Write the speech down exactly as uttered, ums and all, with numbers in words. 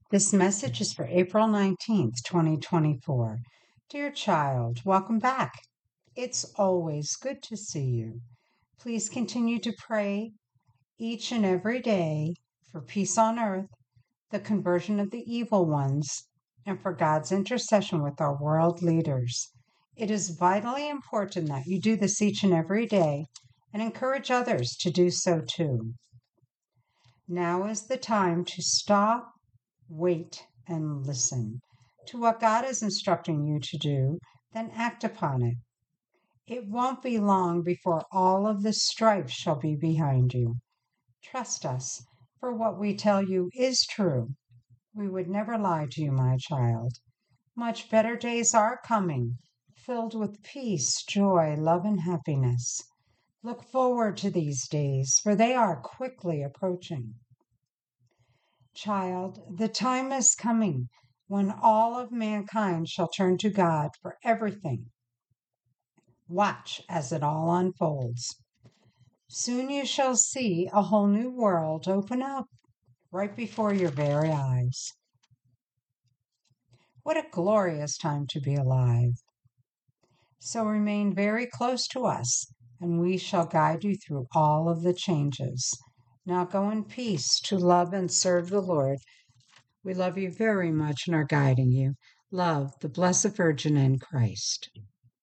This message is for April nineteenth, twenty twenty-four. Dear child, welcome back. It's always good to see you. Please continue to pray each and every day for peace on earth, the conversion of the evil ones, and for God's intercession with our world leaders. It is vitally important that you do this each and every day and encourage others to do so too. Now is the time to stop, wait, and listen to what God is instructing you to do, then act upon it. It won't be long before all of the strife shall be behind you. Trust us, for what we tell you is true. We would never lie to you, my child. Much better days are coming, filled with peace, joy, love, and happiness. Look forward to these days, for they are quickly approaching. Child, the time is coming when all of mankind shall turn to God for everything. Watch as it all unfolds. Soon you shall see a whole new world open up right before your very eyes. What a glorious time to be alive. So remain very close to us, and we shall guide you through all of the changes. Now go in peace to love and serve the Lord. We love you very much and are guiding you. Love, the Blessed Virgin and Christ.